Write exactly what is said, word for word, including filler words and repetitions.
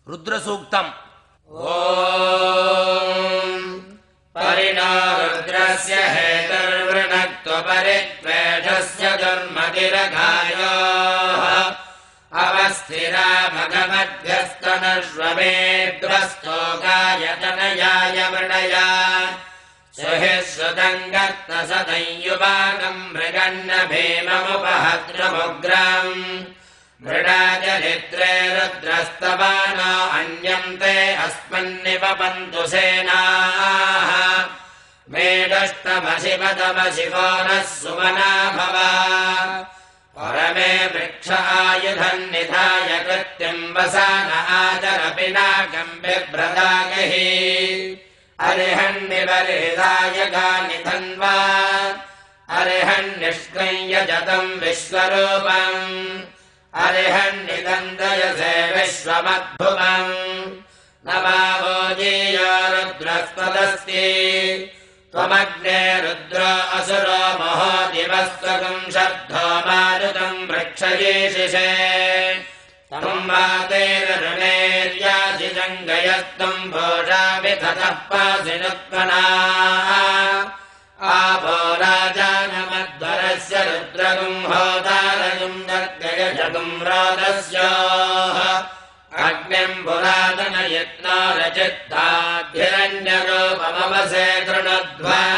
रुद्रसूक्तम्। ओम् परिणो रुद्रस्य हेतुर्वृणक्त्वपरित्वेषस्य दुर्मतिरघायोः अवस्थिरा भगवद्भ्यस्तनश्वमेद्वस्तोकायतनयाय वृणया सुहि श्रुतङ्गत्तसदंयुवागम् मृगन्न भीममुपहद्रमुग्रम् मृडाजलिद्रे रुद्रस्तवानो अन्यम् ते अस्मन्निपपन्तु सेनाः मेडष्टमशिवतमशिवो नः सुमना भव परमे वृक्ष आयुधम् निधाय कृत्यम् वसान आचर पिनाकम् बिभ्रदागहि अरिहन्निवरिदाय गानिधन्वा अरिहन्निष्कृञ्य जतम् विश्वरूपम् अरिहन्निदन्दयसे विश्वमद्भुवम् न भावोजीयो रुद्रस्त्वदस्ति त्वमग्ने रुद्रो असुरो महो दिवस्त्वकम् शब्दो मारुतम् वृक्षयेशिषे तम् वातेर्ऋणेर्याजिजङ्गयस्त्वम् भोषाभिततः पासिनुत्वना आपो राजानमध्वरस्य रुद्रगुम् होतारगुम् गर्गयजगुम् रोदस्योः अग्निम् पुरातनयत्नो रचित्ताभ्यरण्यरूपमवसे कृणुध्वा